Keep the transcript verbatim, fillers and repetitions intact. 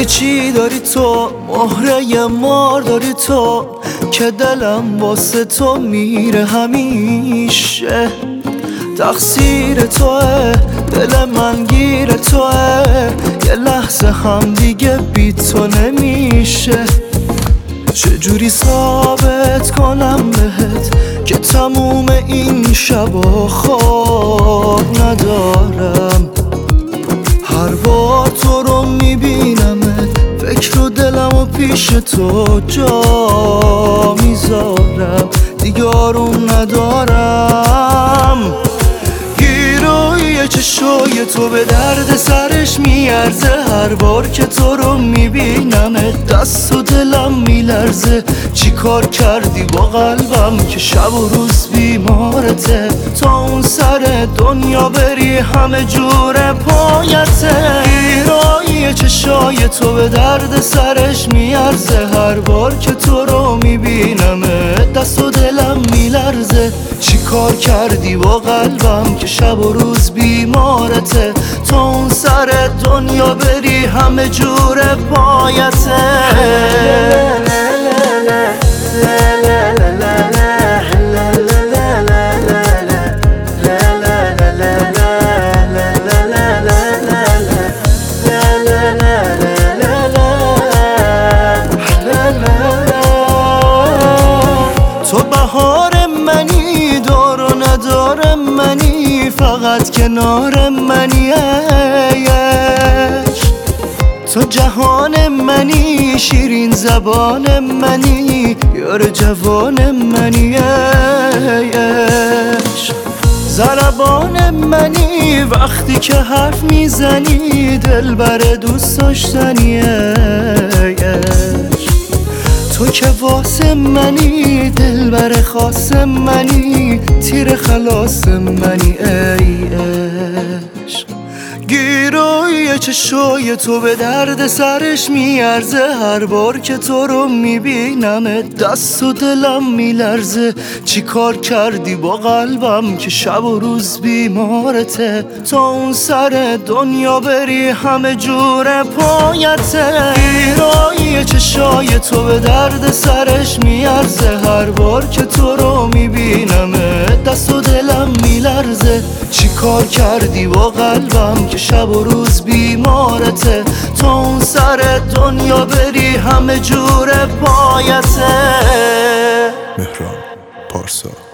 چی داری تو، مهره مار داری تو که دلم واسه تو میره همیشه. تقصیر توه، دل من گیر توه، یه لحظه هم دیگه بی تو نمیشه. چجوری ثابت کنم بهت که تموم این شبا خواب ندارم؟ هر بار تو رو میبینمت فکر و دلم و پیش تو جا میذارم، دیگه آروم ندارم. گیروی چشای تو به درد سرش میارزه، هر بار که تو رو میبینمت دست و دلم میلرزه. چی کار کردی با قلبم که شب و روز بیمارته؟ تا اون سر دنیا بری همه جور پایته. گیرای چشای تو به درد سرش میارزه، هر بار که تو رو میبینمت دست و دلم میلرزه. چی کار کردی با قلبم که شب و روز بیمارته؟ تا اون سر دنیا بری همه جور پایته. تو بهار منی، دار و ندار منی، فقط کنار منی ایش. تو جهان منی، شیرین زبان منی، یار جوان منی ایش. ضربان منی، وقتی که حرف میزنی دل بر دوست داشتنی ایش. تو که واسه منی، دل بر خاص منی، تیر خلاص منی ای عشق. گیروی چشای تو به درد سرش میارزه، هر بار که تو رو میبینمت دست و دلم میلرزه. چی کار کردی با قلبم که شب و روز بیمارته؟ تا اون سر دنیا بری همه جور پایته. گیروی چشای تو به درد سرش میارزه، هر بار که تو رو میبینمت دست و دلم میلرزه. چی کار کردی با قلبم که شب و روز بیمارته؟ تا اون سر دنیا بری همه جور پایته. مهران پارسا.